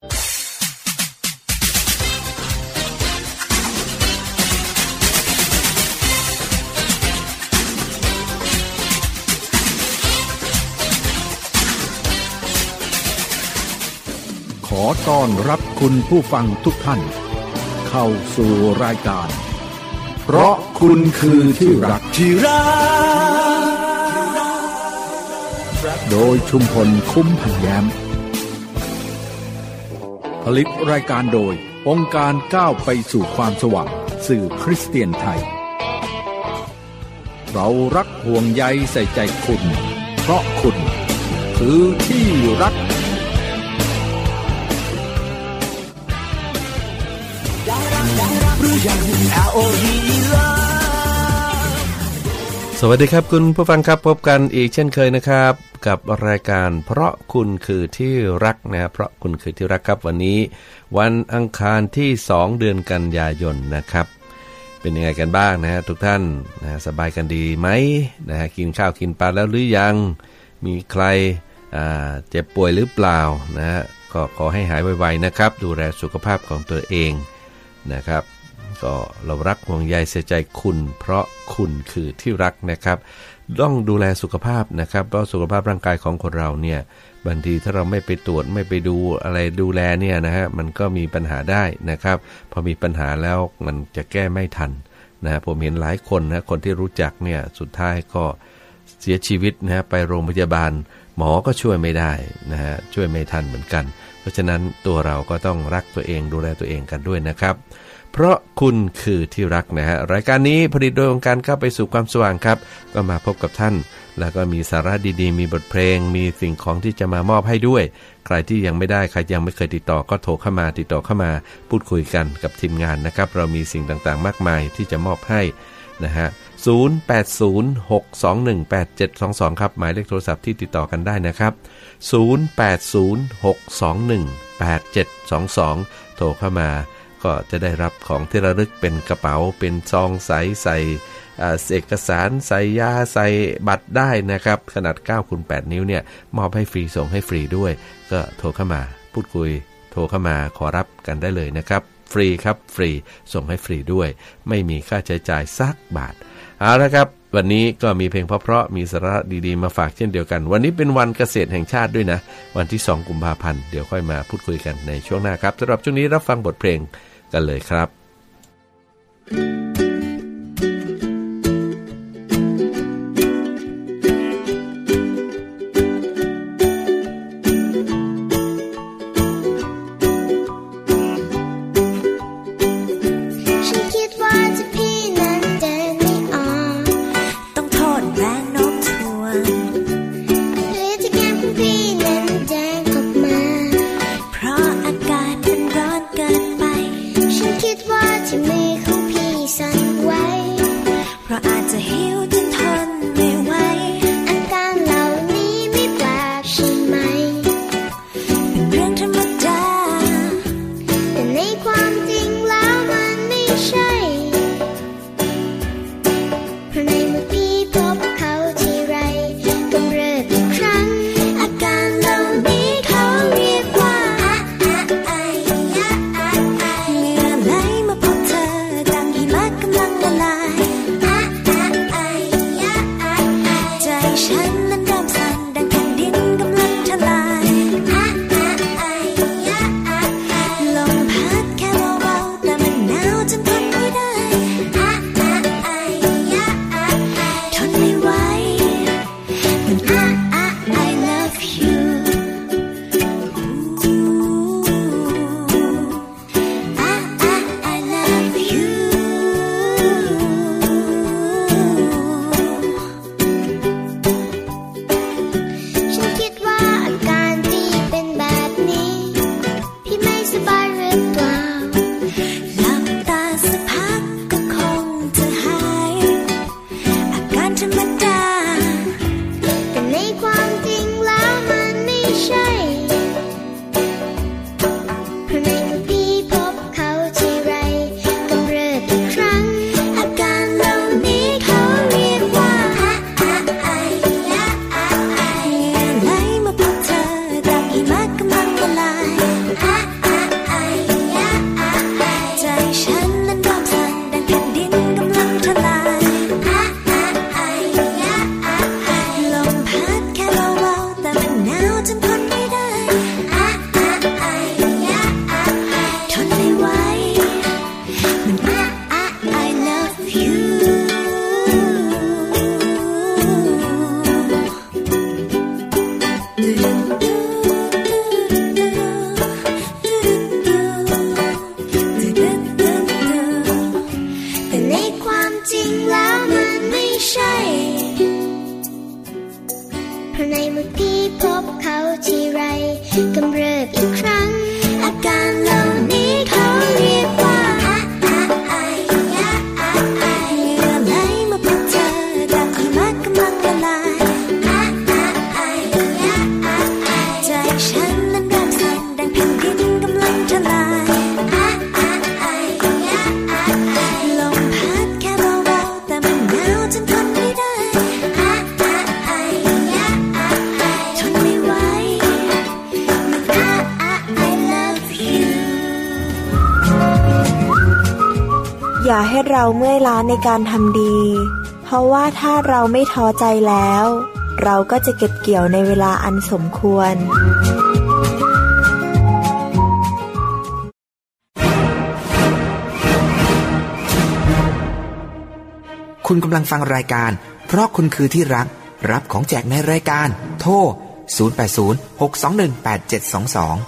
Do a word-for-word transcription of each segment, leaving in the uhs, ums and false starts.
ขอต้อนรับคุณผู้ฟังทุกท่านเข้าสู่รายการเพราะคุณคือที่รักที่รักโดยชุมพลคุ้มพันแย้มผลิตรายการโดยองค์การก้าวไปสู่ความสว่างสื่อคริสเตียนไทยเรารักห่วงใยใส่ใจคุณเพราะคุณคือที่รักสวัสดีครับคุณผู้ฟังครับพบกันอีกเช่นเคยนะครับกับรายการเพราะคุณคือที่รักนะเพราะคุณคือที่รักครับวันนี้วันอังคารที่สองเดือนกันยายนนะครับเป็นยังไงกันบ้างนะฮะทุกท่านนะสบายกันดีไหมนะฮะกินข้าวกินปลาแล้วหรือยังมีใครอ่าเจ็บป่วยหรือเปล่านะฮะก็ขอให้หายไวๆนะครับดูแลสุขภาพของตัวเองนะครับก็เรารักห่วงใยใส่ใจคุณเพราะคุณคือที่รักนะครับต้องดูแลสุขภาพนะครับเพราะสุขภาพร่างกายของคนเราเนี่ยบางทีถ้าเราไม่ไปตรวจไม่ไปดูอะไรดูแลเนี่ยนะฮะมันก็มีปัญหาได้นะครับพอมีปัญหาแล้วมันจะแก้ไม่ทันนะผมเห็นหลายคนนะคนที่รู้จักเนี่ยสุดท้ายก็เสียชีวิตนะฮะไปโรงพยาบาลหมอก็ช่วยไม่ได้นะฮะช่วยไม่ทันเหมือนกันเพราะฉะนั้นตัวเราก็ต้องรักตัวเองดูแลตัวเองกันด้วยนะครับเพราะคุณคือที่รักนะฮะรายการนี้ผลิตโดยองค์การเข้าไปสู่ความสว่างครับก็มาพบกับท่านแล้วก็มีสาระดีๆมีบทเพลงมีสิ่งของที่จะมามอบให้ด้วยใครที่ยังไม่ได้ใครยังไม่เคยติดต่อก็โทรเข้ามาติดต่อเข้ามาพูดคุยกันกับทีมงานนะครับเรามีสิ่งต่างๆมากมายที่จะมอบให้นะฮะศูนย์ แปด ศูนย์ หก สอง หนึ่ง แปด เจ็ด สอง สองครับหมายเลขโทรศัพท์ที่ติดต่อกันได้นะครับศูนย์ แปด ศูนย์ หก สอง หนึ่ง แปด เจ็ด สอง สองโทรเข้ามาก็จะได้รับของที่ระลึกเป็นกระเป๋าเป็นซองใสใส่เอกสารใส่ยาใส่บัตรได้นะครับขนาด เก้าคูณแปด นิ้วเนี่ยมอบให้ฟรีส่งให้ฟรีด้วยก็โทรเข้ามาพูดคุยโทรเข้ามาขอรับกันได้เลยนะครับฟรีครับฟรีส่งให้ฟรีด้วยไม่มีค่าใช้จ่ายสักบาทเอาละครับวันนี้ก็มีเพลงเพราะๆมีสาระดีๆมาฝากเช่นเดียวกันวันนี้เป็นวันเกษตรแห่งชาติด้วยนะวันที่สองกุมภาพันธ์เดี๋ยวค่อยมาพูดคุยกันในช่วงหน้าครับสำหรับช่วงนี้รับฟังบทเพลงกันเลยครับอย่าให้เราเมื่อยล้าในการทำดีเพราะว่าถ้าเราไม่ท้อใจแล้วเราก็จะเก็บเกี่ยวในเวลาอันสมควรคุณกำลังฟังรายการเพราะคุณคือที่รักรับของแจกในรายการโทรศูนย์ แปด ศูนย์ หก สอง หนึ่ง แปด เจ็ด สอง สอง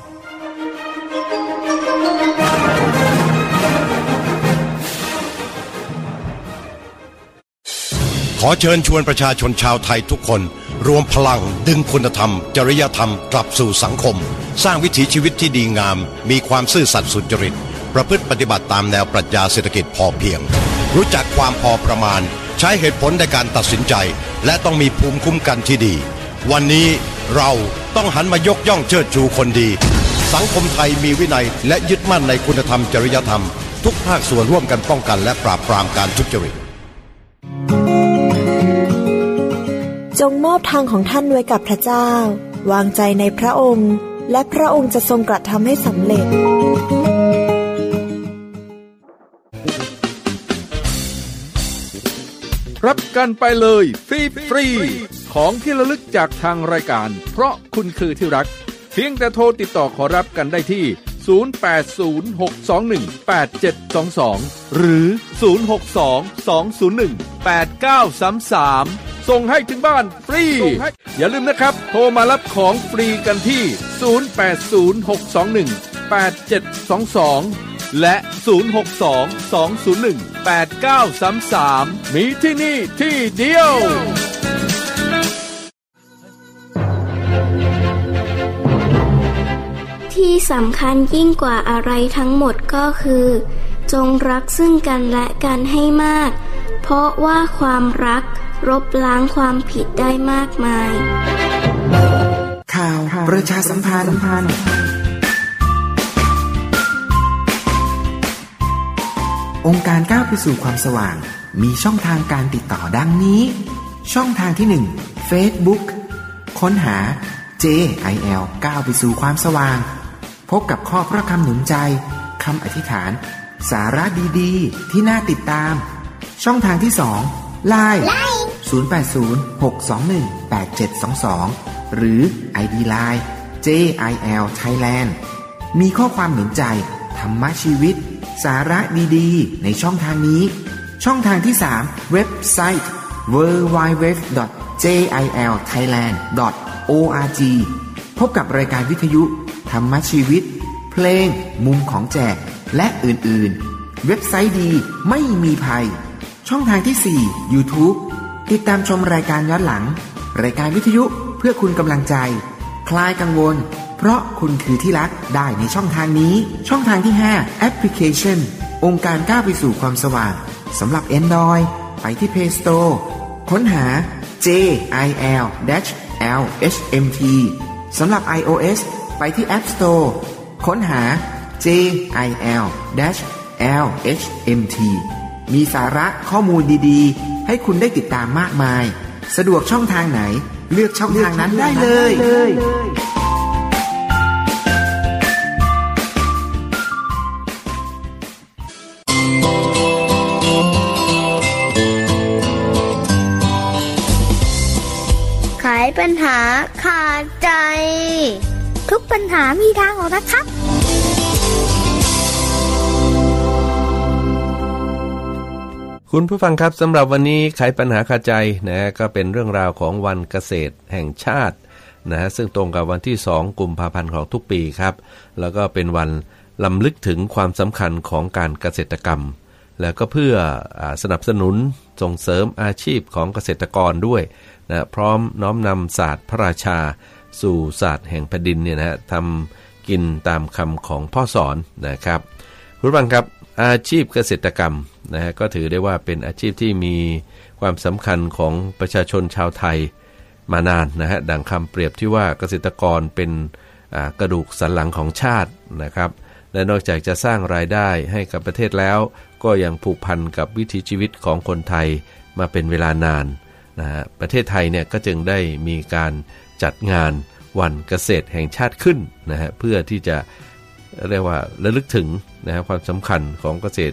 ขอเชิญชวนประชาชนชาวไทยทุกคนรวมพลังดึงคุณธรรมจริยธรรมกลับสู่สังคมสร้างวิถีชีวิตที่ดีงามมีความซื่อสัตย์สุจริตประพฤติปฏิบัติตามแนวปรัชญาเศรษฐกิจพอเพียงรู้จักความพอประมาณใช้เหตุผลในการตัดสินใจและต้องมีภูมิคุ้มกันที่ดีวันนี้เราต้องหันมายกย่องเชิดชูคนดีสังคมไทยมีวินัยและยึดมั่นในคุณธรรมจริยธรรมทุกภาคส่วนร่วมกันป้องกันและปราบปรามการทุจริตจงมอบทางของท่านไว้กับพระเจ้าวางใจในพระองค์และพระองค์จะทรงกระทำให้สำเร็จรับกันไปเลยฟรีฟรีของที่ระลึกจากทางรายการเพราะคุณคือที่รักเพียงแต่โทรติดต่อขอรับกันได้ที่ศูนย์ แปด ศูนย์ หก สอง หนึ่ง แปด เจ็ด สอง สองหรือศูนย์ หก สอง สอง ศูนย์ หนึ่ง แปด เก้า สาม สามส่งให้ถึงบ้านฟรีอย่าลืมนะครับโทรมารับของฟรีกันที่ศูนย์ แปด ศูนย์ หก สอง หนึ่ง แปด เจ็ด สอง สองและศูนย์ หก สอง สอง ศูนย์ หนึ่ง แปด เก้า สาม สามมีที่นี่ที่เดียวที่สำคัญยิ่งกว่าอะไรทั้งหมดก็คือจงรักซึ่งกันและกันให้มากเพราะว่าความรักลบล้างความผิดได้มากมายข่าวประชาสัมพันธ์องค์การก้าวไปสู่ความสว่างมีช่องทางการติดต่อดังนี้ช่องทางที่หนึ่ง Facebook ค้นหา เจ ไอ แอล ก้าวไปสู่ความสว่างพบกับข้อพระคำหนุนใจคำอธิษฐานสาระดีๆที่น่าติดตามช่องทางที่สอง ไลน์ ศูนย์ แปด ศูนย์ หก สอง หนึ่ง แปด เจ็ด สอง สองหรือ ไอ ดี ไลน์ เจ ไอ แอล Thailand มีข้อความหนุนใจธรรมะชีวิตสาระดีๆในช่องทางนี้ช่องทางที่สามเว็บไซต์ ดับเบิลยู ดับเบิลยู ดับเบิลยู ดอท เจ ไอ แอล ไทยแลนด์ ดอท โอ อาร์ จี พบกับรายการวิทยุธรรมะชีวิตเพลงมุมของแจกและอื่นๆเว็บไซต์ดีไม่มีภัยช่องทางที่สี่ YouTube ติดตามชมรายการย้อนหลังรายการวิทยุเพื่อคุณกำลังใจคลายกังวลเพราะคุณคือที่รักได้ในช่องทางนี้ช่องทางที่ห้าแอปพลิเคชันองค์การก้าวไปสู่ความสว่างสำหรับ Android ไปที่ Play Store ค้นหา เจ ไอ แอล แอล เอช เอ็ม ที สำหรับ iOS ไปที่ App Store ค้นหา เจ ไอ แอล แอล เอช เอ็ม ที มีสาระข้อมูลดีๆให้คุณได้ติดตามมากมายสะดวกช่องทางไหนเลือกช่องทางนั้นได้เลยไขปัญหาขาดใจทุกปัญหามีทางออกนะครับคุณผู้ฟังครับสำหรับวันนี้ไขปัญหาคาใจนะก็เป็นเรื่องราวของวันเกษตรแห่งชาตินะซึ่งตรงกับวันที่สองกุมภาพันธ์ของทุกปีครับแล้วก็เป็นวันรำลึกถึงความสำคัญของการเกษตรกรรมแล้วก็เพื่อสนับสนุนส่งเสริมอาชีพของเกษตรกรด้วยนะพร้อมน้อมนำศาสตร์พระราชาสู่ศาสตร์แห่งแผ่นดินเนี่ยนะทำกินตามคำของพ่อสอนนะครับคุณผู้ฟังครับอาชีพเกษตรกรรมนะฮะก็ถือได้ว่าเป็นอาชีพที่มีความสำคัญของประชาชนชาวไทยมานานนะฮะดังคำเปรียบที่ว่าเกษตรกรเป็นกระดูกสันหลังของชาตินะครับและนอกจากจะสร้างรายได้ให้กับประเทศแล้วก็ยังผูกพันกับวิถีชีวิตของคนไทยมาเป็นเวลานานนะฮะประเทศไทยเนี่ยก็จึงได้มีการจัดงานวันเกษตรแห่งชาติขึ้นนะฮะเพื่อที่จะเรียกว่าระลึกถึงนะฮะความสำคัญของเกษตร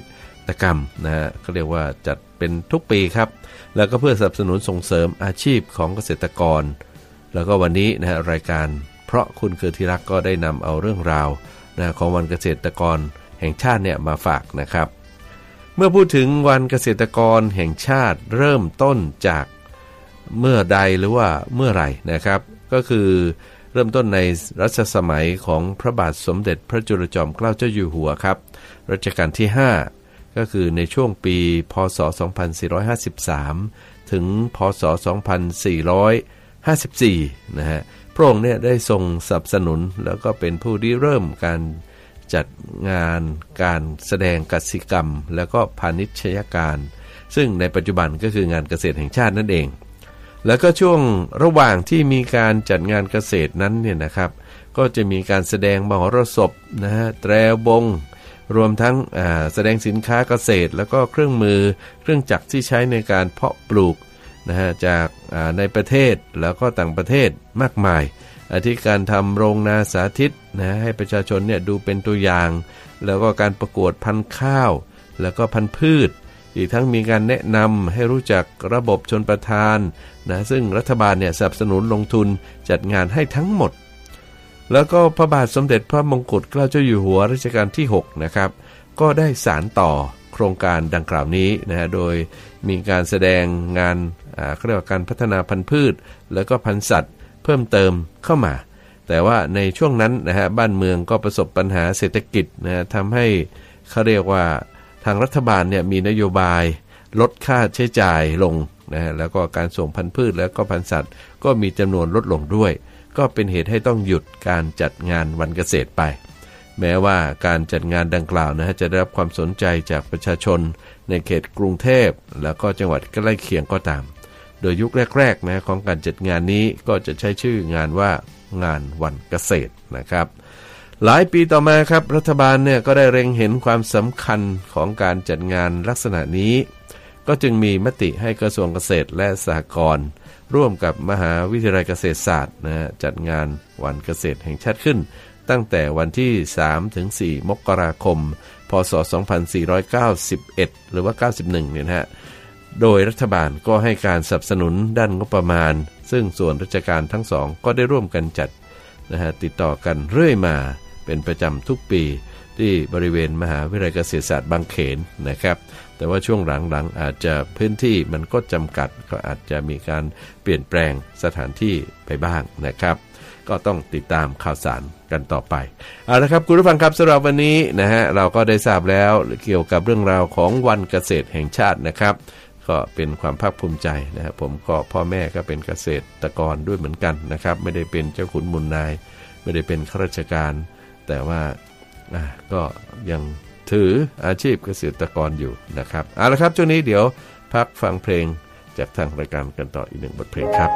ตรกรรมนะฮะเขาเรียกว่าจัดเป็นทุกปีครับแล้วก็เพื่อสนับสนุนส่งเสริมอาชีพของเกษตรกรแล้วก็วันนี้นะฮะรายการเพราะคุณคือที่รักก็ได้นำเอาเรื่องราวนะของวันเกษตรกรแห่งชาติเนี่ยมาฝากนะครับเมื่อพูดถึงวันเกษตรกรแห่งชาติเริ่มต้นจากเมื่อใดหรือว่าเมื่อไหร่นะครับก็คือเริ่มต้นในรัชสมัยของพระบาทสมเด็จพระจุลจอมเกล้าเจ้าอยู่หัวครับรัชกาลที่ห้าก็คือในช่วงปีพ.ศ. สองพันสี่ร้อยห้าสิบสามถึงพ.ศ. สองพันสี่ร้อยห้าสิบสี่นะฮะพระองค์เนี่ยได้ทรงสนับสนุนแล้วก็เป็นผู้ริเริ่มการจัดงานการแสดงกสิกรรมแล้วก็พาณิชยการซึ่งในปัจจุบันก็คืองานเกษตรแห่งชาตินั่นเองแล้วก็ช่วงระหว่างที่มีการจัดงานเกษตรนั้นเนี่ยนะครับก็จะมีการแสดงมหรสพนะฮะแตรบงรวมทั้งแสดงสินค้าเกษตรแล้วก็เครื่องมือเครื่องจักรที่ใช้ในการเพาะปลูกนะฮะจากในประเทศแล้วก็ต่างประเทศมากมายอาทิการทำโรงนาสาธิตนะให้ประชาชนเนี่ยดูเป็นตัวอย่างแล้วก็การประกวดพันธุ์ข้าวแล้วก็พันธุ์พืชอีกทั้งมีการแนะนำให้รู้จักระบบชลประทานนะซึ่งรัฐบาลเนี่ยสนับสนุนลงทุนจัดงานให้ทั้งหมดแล้วก็พระบาทสมเด็จพระมงกุฎเกล้าเจ้าอยู่หัวรัชกาลที่หกนะครับก็ได้สานต่อโครงการดังกล่าวนี้นะฮะโดยมีการแสดงงานอ่าเรียกว่าการพัฒนาพันธุ์พืชแล้วก็พันธุ์สัตว์เพิ่มเติมเข้ามาแต่ว่าในช่วงนั้นนะฮะบ้านเมืองก็ประสบปัญหาเศรษฐกิจนะฮะทำให้เขาเรียกว่าทางรัฐบาลเนี่ยมีนโยบายลดค่าใช้จ่ายลงนะฮะแล้วก็การส่งพันธุ์พืชแล้วก็พันธุ์สัตว์ก็มีจำนวนลดลงด้วยก็เป็นเหตุให้ต้องหยุดการจัดงานวันเกษตรไปแม้ว่าการจัดงานดังกล่าวนะฮะจะได้รับความสนใจจากประชาชนในเขตกรุงเทพแล้วก็จังหวัดใกล้เคียงก็ตามโดยยุคแรกๆนะของการจัดงานนี้ก็จะใช้ชื่องานว่างานวันเกษตรนะครับหลายปีต่อมาครับรัฐบาลเนี่ยก็ได้เล็งเห็นความสำคัญของการจัดงานลักษณะนี้ก็จึงมีมติให้กระทรวงเกษตรและสหกรณ์ร่วมกับมหาวิทยาลัยเกษตรศาสตร์นะฮะจัดงานวันเกษตรแห่งชาติขึ้นตั้งแต่วันที่ สามถึงสี่ มกราคม พ.ศ. สองพันสี่ร้อยเก้าสิบเอ็ด หรือว่าเก้าสิบเอ็ดเนี่ยนะฮะโดยรัฐบาลก็ให้การสนับสนุนด้านงบประมาณซึ่งส่วนราชการทั้งสองก็ได้ร่วมกันจัดนะฮะติดต่อกันเรื่อยมาเป็นประจำทุกปีที่บริเวณมหาวิทยาลัยเกษตรศาสตร์บางเขนนะครับแต่ว่าช่วงหลังๆอาจจะพื้นที่มันก็จำกัดก็อาจจะมีการเปลี่ยนแปลงสถานที่ไปบ้างนะครับก็ต้องติดตามข่าวสารกันต่อไปเอาละครับคุณผู้ฟังครับสำหรับวันนี้นะฮะเราก็ได้ทราบแล้วเกี่ยวกับเรื่องราวของวันเกษตรแห่งชาตินะครับก็เป็นความภาคภูมิใจนะครับผมก็พ่อแม่ก็เป็นเกษตรกรด้วยเหมือนกันนะครับไม่ได้เป็นเจ้าขุนมูลนายไม่ได้เป็นข้าราชการแต่ว่าก็ยังถืออาชีพเกษตรกรอยู่นะครับเอาละครับช่วงนี้เดี๋ยวพักฟังเพลงจากทางรายการกันต่ออีกหนึ่งบทเพลงครับ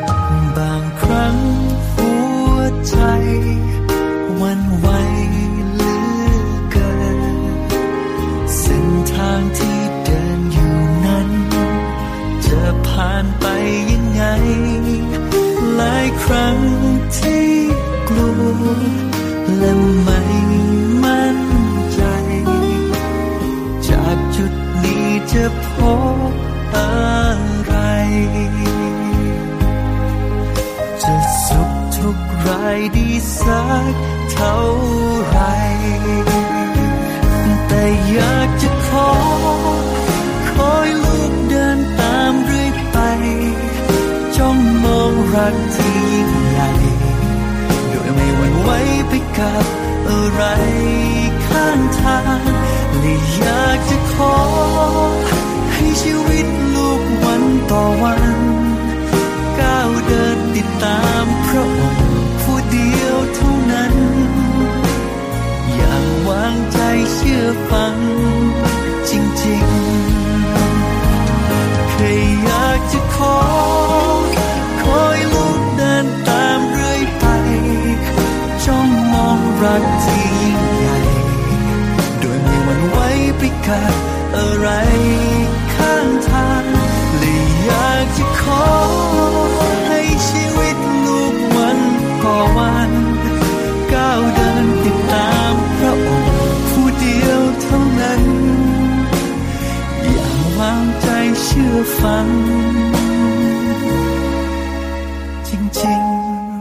บางครั้งหัวใจหวั่นไหวทุกรายดีสักเท่าไรแต่อยากจะขอคอยลูกเดินตามเรื่อยไปจ้องมองรักที่ยิ่งใหญ่โดยไม่หวั่นไหวไปกับอะไรข้างทางและอยากจะขอให้ชีวิตลูกวันต่อวันก้าวเดินติดตามพระองค์ผู้เดียวเท่านั้นอย่างวางใจเชื่อฟังจริงๆเคยอยากจะขอคอยลูกเดินตามเรื่อยไปจ้องมองรักที่ยิ่งใหญ่โดยไม่หวั่นไหวไปกับอะไรข้างทางและอยากจะขอให้ชีวิตลูกวันต่อวันก้าวเดินติดตามพระองค์ผู้เดียวเท่านั้นอย่าวางใจเชื่อฟังจริงๆ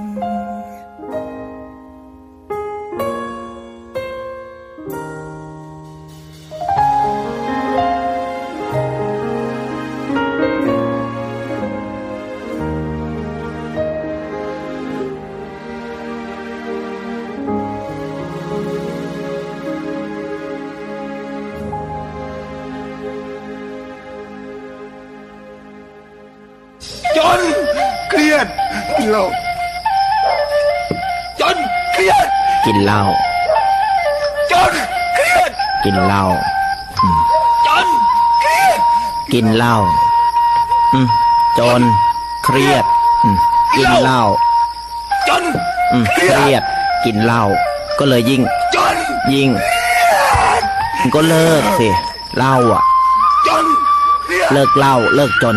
จนเครียดกินเหล้าจนเครียดกินเหล้าจนเครียดกินเหล้าจนเครียดกินเหล้าจนเครียดกินเหล้าจนเครียดกินเหล้าก็เลยยิ่งจนยิ่งก็เลิกสิเหล้าอ่ะจนเลิกเหล้าเลิกจน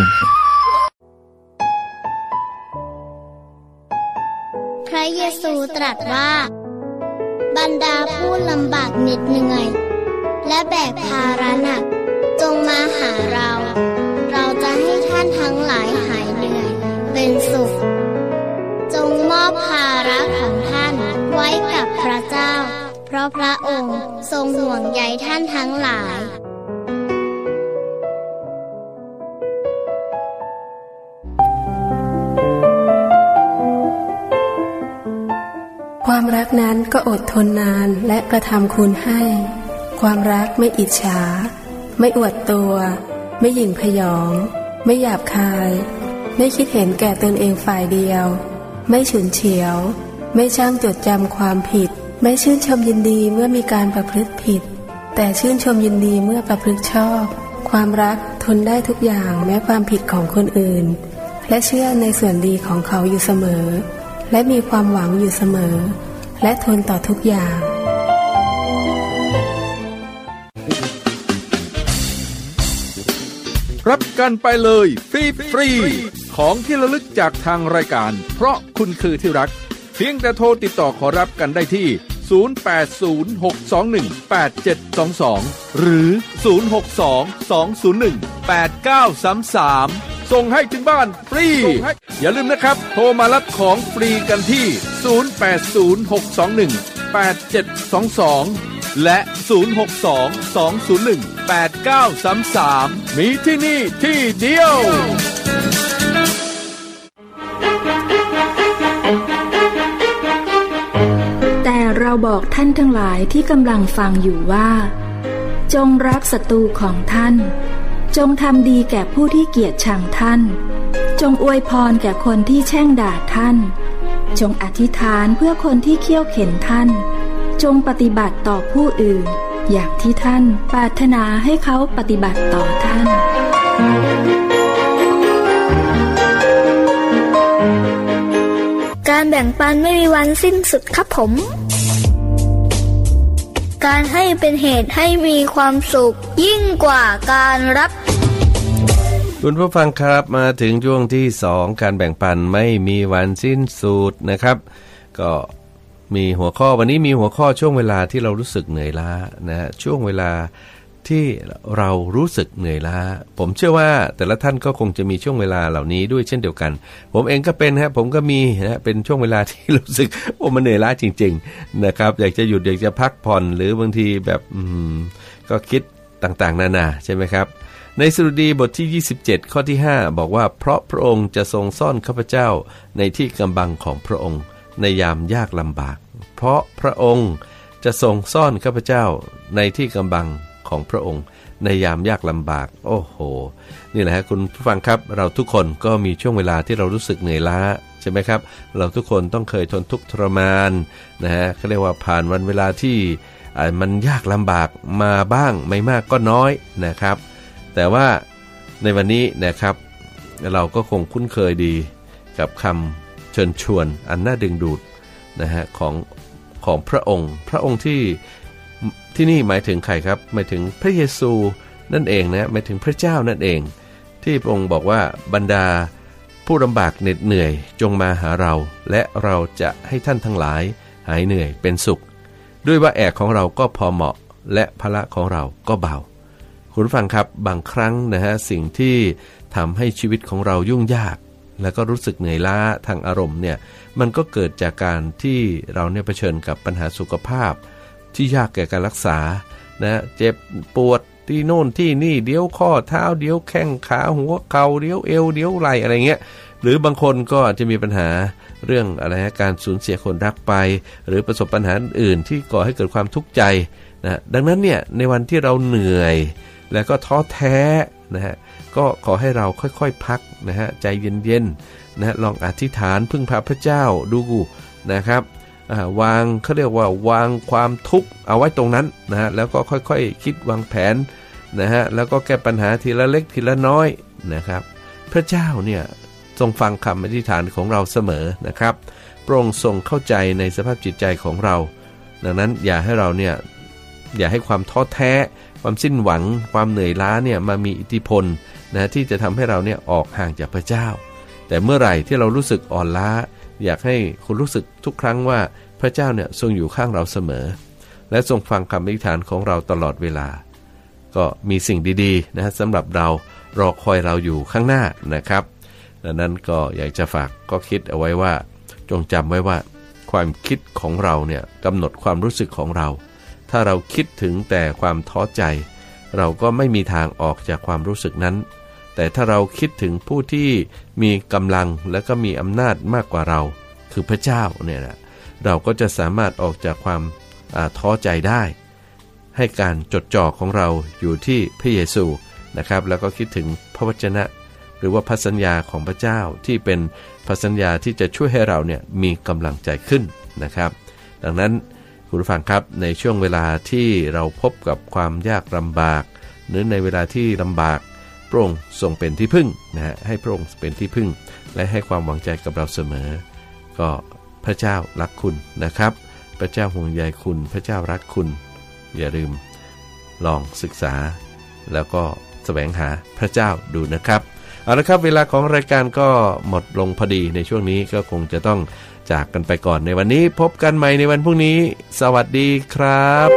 พระเยซูตรัสว่าบรรดาผู้ลำบากเหน็ดเหนื่อยและแบกภาระหนักจงมาหาเราเราจะให้ท่านทั้งหลายหายเหนื่อยเป็นสุขจงมอบภาระของท่านไว้กับพระเจ้าเพราะพระองค์ทรงห่วงใยท่านทั้งหลายความรักนั้นก็อดทนนานและกระทำคุณให้ความรักไม่อิจฉาไม่อวดตัวไม่หยิ่งพยองไม่หยาบคายไม่คิดเห็นแก่ตนเองฝ่ายเดียวไม่ฉุนเฉียวไม่ช่างจดจำความผิดไม่ชื่นชมยินดีเมื่อมีการประพฤติผิดแต่ชื่นชมยินดีเมื่อประพฤติชอบความรักทนได้ทุกอย่างแม้ความผิดของคนอื่นและเชื่อในส่วนดีของเขาอยู่เสมอและมีความหวังอยู่เสมอและทนต่อทุกอย่างรับกันไปเลยฟรีฟรีของที่ระลึกจากทางรายการเพราะคุณคือที่รักเพียงแต่โทรติดต่อขอรับกันได้ที่ศูนย์ แปด ศูนย์ หก สอง หนึ่ง แปด เจ็ด สอง สองหรือศูนย์ หก สอง สอง ศูนย์ หนึ่ง แปด เก้า สาม สามส่งให้ถึงบ้านฟรีอย่าลืมนะครับโทรมารับของฟรีกันที่ศูนย์ แปด ศูนย์ หก สอง หนึ่ง แปด เจ็ด สอง สองและศูนย์ หก สอง สอง ศูนย์ หนึ่ง แปด เก้า สาม สามมีที่นี่ที่เดียวแต่เราบอกท่านทั้งหลายที่กำลังฟังอยู่ว่าจงรักศัตรูของท่านจงทำดีแก่ผู้ที่เกลียดชังท่านจงอวยพรแก่คนที่แช่งด่าท่านจงอธิษฐานเพื่อคนที่เคี่ยวเข็นท่านจงปฏิบัติต่อผู้อื่นอย่างที่ท่านปรารถนาให้เขาปฏิบัติต่อท่านการแบ่งปันไม่มีวันสิ้นสุดครับผมการให้เป็นเหตุให้มีความสุขยิ่งกว่าการรับคุณผู้ฟังครับมาถึงช่วงที่สองการแบ่งปันไม่มีวันสิ้นสุดนะครับก็มีหัวข้อวันนี้มีหัวข้อช่วงเวลาที่เรารู้สึกเหนื่อยล้านะฮะช่วงเวลาที่เรารู้สึกเหนื่อยล้าผมเชื่อว่าแต่ละท่านก็คงจะมีช่วงเวลาเหล่านี้ด้วยเช่นเดียวกันผมเองก็เป็นฮะผมก็มีนะเป็นช่วงเวลาที่รู้สึกโอ้มันเหนื่อยล้าจริงๆนะครับอยากจะหยุดอยากจะพักผ่อนหรือบางทีแบบอืมก็คิดต่างๆนานาใช่ไหมครับในสดุดีบทที่ยี่สิบเจ็ดข้อที่ห้าบอกว่าเพราะพระองค์จะทรงซ่อนข้าพเจ้าในที่กำบังของพระองค์ในยามยากลำบากเพราะพระองค์จะทรงซ่อนข้าพเจ้าในที่กำบังของพระองค์ในยามยากลำบากโอ้โหนี่แหละครับคุณผู้ฟังครับเราทุกคนก็มีช่วงเวลาที่เรารู้สึกเหนื่อยล้าใช่ไหมครับเราทุกคนต้องเคยทนทุกข์ทรมานนะฮะเขาเรียกว่าผ่านวันเวลาที่มันยากลำบากมาบ้างไม่มากก็น้อยนะครับแต่ว่าในวันนี้นะครับเราก็คงคุ้นเคยดีกับคำเชิญชวนอันน่าดึงดูดนะฮะของของพระองค์พระองค์ที่ที่นี่หมายถึงใครครับหมายถึงพระเยซูนั่นเองนะหมายถึงพระเจ้านั่นเองที่พระองค์บอกว่าบรรดาผู้ลำบากเหน็ดเหนื่อยจงมาหาเราและเราจะให้ท่านทั้งหลายหายเหนื่อยเป็นสุขด้วยว่าแอกของเราก็พอเหมาะและภาระของเราก็เบาคุณฟังครับบางครั้งนะฮะสิ่งที่ทำให้ชีวิตของเรายุ่งยากแล้วก็รู้สึกเหนื่อยล้าทางอารมณ์เนี่ยมันก็เกิดจากการที่เราเนี่ยเผชิญกับปัญหาสุขภาพที่ยากแก่การรักษานะเจ็บปวดที่โน่นที่นี่เดี๋ยวข้อเท้าเดี๋ยวแข้งขาหัวเข่าเดี๋ยวเอวเดี๋ยวไหล่อะไรเงี้ยหรือบางคนก็อาจจะมีปัญหาเรื่องอะไรนะการสูญเสียคนรักไปหรือประสบปัญหาอื่นที่ก่อให้เกิดความทุกข์ใจนะดังนั้นเนี่ยในวันที่เราเหนื่อยแล้วก็ท้อแท้นะฮะก็ขอให้เราค่อยๆพักนะฮะใจเย็นๆนะลองอธิษฐานพึ่งพาพระเจ้าดูนะครับวางเขาเรียกว่าวางความทุกข์เอาไว้ตรงนั้นนะฮะแล้วก็ค่อยๆ ค, คิดวางแผนนะฮะแล้วก็แก้ปัญหาทีละเล็กทีละน้อยนะครับพระเจ้าเนี่ยทรงฟังคำอธิษฐานของเราเสมอนะครับพระองค์ทรงเข้าใจในสภาพจิตใจของเราดังนั้นอย่าให้เราเนี่ยอย่าให้ความท้อแท้ความสิ้นหวังความเหนื่อยล้าเนี่ยมามีอิทธิพลนะที่จะทำให้เราเนี่ยออกห่างจากพระเจ้าแต่เมื่อไหร่ที่เรารู้สึกอ่อนล้าอยากให้คุณรู้สึกทุกครั้งว่าพระเจ้าเนี่ยทรงอยู่ข้างเราเสมอและทรงฟังคำอธิษฐานของเราตลอดเวลาก็มีสิ่งดีๆนะสำหรับเรารอคอยเราอยู่ข้างหน้านะครับดังนั้นก็อยากจะฝากก็คิดเอาไว้ว่าจงจำไว้ว่าความคิดของเราเนี่ยกำหนดความรู้สึกของเราถ้าเราคิดถึงแต่ความท้อใจเราก็ไม่มีทางออกจากความรู้สึกนั้นแต่ถ้าเราคิดถึงผู้ที่มีกำลังและก็มีอำนาจมากกว่าเราคือพระเจ้าเนี่ยนะเราก็จะสามารถออกจากความท้อใจได้ให้การจดจ่อของเราอยู่ที่พระเยซูนะครับแล้วก็คิดถึงพระวจนะหรือว่าพระสัญญาของพระเจ้าที่เป็นพระสัญญาที่จะช่วยให้เราเนี่ยมีกำลังใจขึ้นนะครับดังนั้นคุณผู้ฟังครับในช่วงเวลาที่เราพบกับความยากลำบากหรือในเวลาที่ลำบากพระองค์ทรงเป็นที่พึ่งนะฮะให้พระองค์เป็นที่พึ่งและให้ความหวังใจกับเราเสมอก็พระเจ้ารักคุณนะครับพระเจ้าห่วงใยคุณพระเจ้ารักคุณอย่าลืมลองศึกษาแล้วก็แสวงหาพระเจ้าดูนะครับเอาละครับเวลาของรายการก็หมดลงพอดีในช่วงนี้ก็คงจะต้องจากกันไปก่อนในวันนี้พบกันใหม่ในวันพรุ่งนี้สวัสดีครับ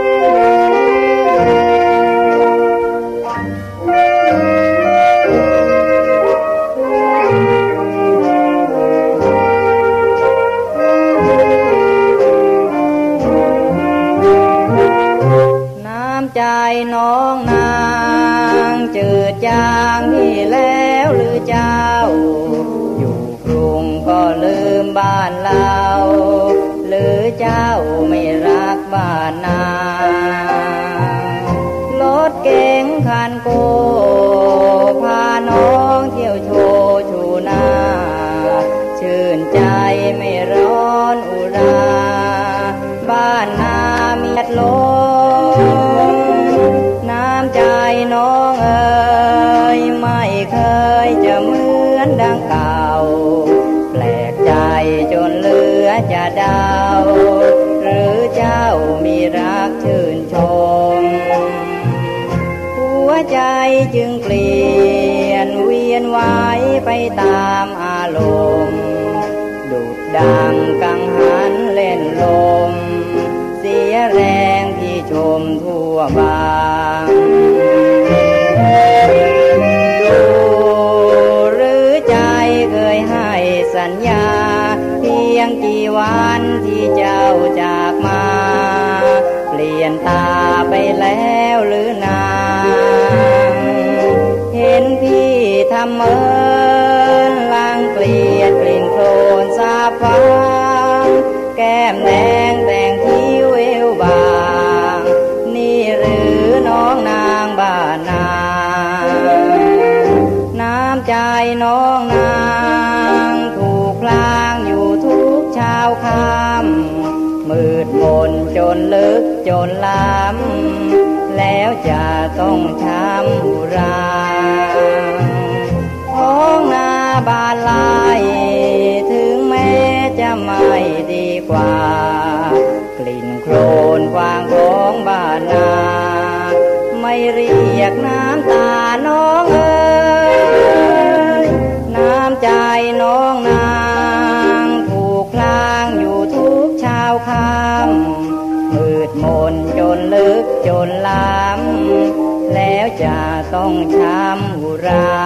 ใจน้องนางจืดจางที่แล้วหรือเจ้าอยู่กรุงก็ลืมบ้านเราหรือเจ้าไม่รักบ้านนารถเก๋งคันโกพาน้องเที่ยวโชว์ชูหน้าชื่นใจไม่ร้อนอุราบ้านนาเมียดลมน้ำใจน้องเอ๋ยไม่เคยจะเหมือนดังเก่าแปลกใจจนเหลือจะเดาหรือเจ้ามีรักชื่นชมหัวใจจึงเปลี่ยนเวียนไหวไปตามอารมณ์ดุจดังกังหันเล่นลมเสียแรงที่ชมทั่วบางวันที่เจ้าจากมาเปลี่ยนตาไปแล้วหรือนางเห็นพี่ทำเมินลังเกลียดกลิ่นโคลนสาบฟางแก้มแดงแต่งคิ้วเอวบางนี่หรือน้องนางบ้านนาน้ำใจน้องนางถูกพลางอยู่ทุกเช้าค่ำมืดมนจนลึกจนล้ำแล้วจะต้องช้ำอุราท้องนาบานลายถึงแม้จะไม่ดีกว่ากลิ่นโคลนฟางของบ้านนาไม่เรียกน้ำตาน้องเอ๋ยน้ำใจน้องนางถูกพลางอยู่ทุกเช้าค่ำมืดมนจนลึกจนล้ำแล้วจะต้องช้ำอุรา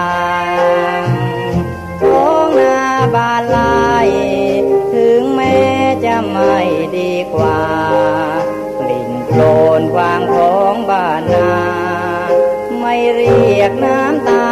ท้องนาบานลายถึงแม้จะไม่ดีกว่ากลิ่นโคลนฟางของบ้านนาไม่เรียกน้ำตา